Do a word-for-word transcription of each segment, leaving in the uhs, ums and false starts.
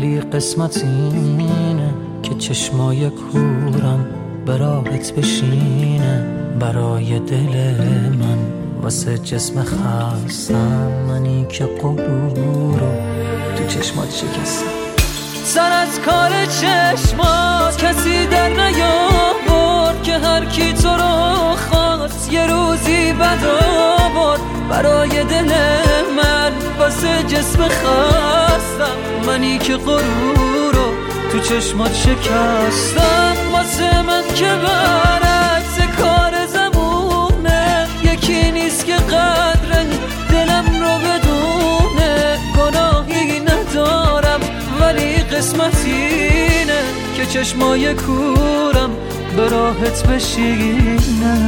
ولی قسمت اینه که چشمای کورم براحت بشینه. برای دل من واسه جسم خستم، منی که غرور رو تو چشمات شکستم. سر از کار چشمات کسی در نیاورد که هر کی تو رو خواست یه روزی بد آورد. برای دل من واسه جسم خستم، منی که غرور رو تو چشمات شکستم. واسه من که برعکس کار زمونه، یکی نیست که قدر دلم رو بدونه. گناهی ندارم ولی قسمت اینه که چشمای کورم به راحت بشینه.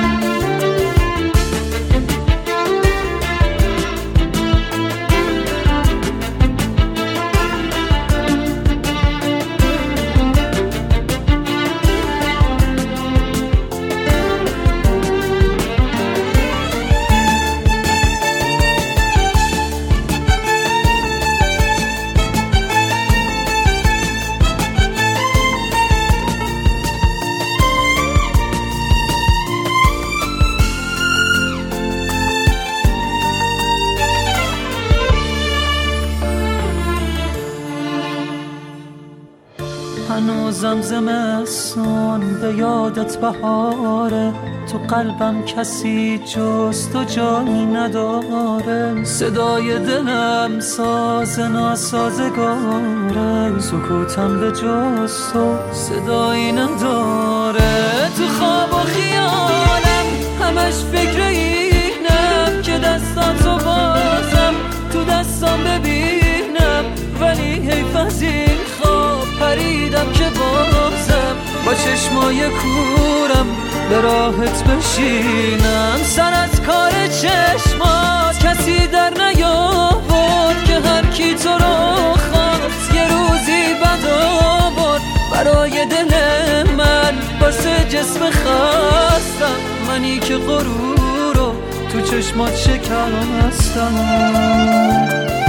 هنوزم زمستون به یادت بهاره، تو قلبم کسی جز تو جایی نداره. صدای دلم ساز ناسازگاره، سکوتم به جز تو صدایی نداره. تو خواب و خیالم همش فکر اینم که دستم تو بازم تو دستم ببینم. ولی حیف از این خواب پریدم که بازم با چشمای کورم به راحت بشینم. سر از کار چشمات کسی در نیاورد که هر کی تو رو خواست یه روزی بد آورد. برای دل من واسه جسم خستم، منی که غرور رو تو چشمات شکستم.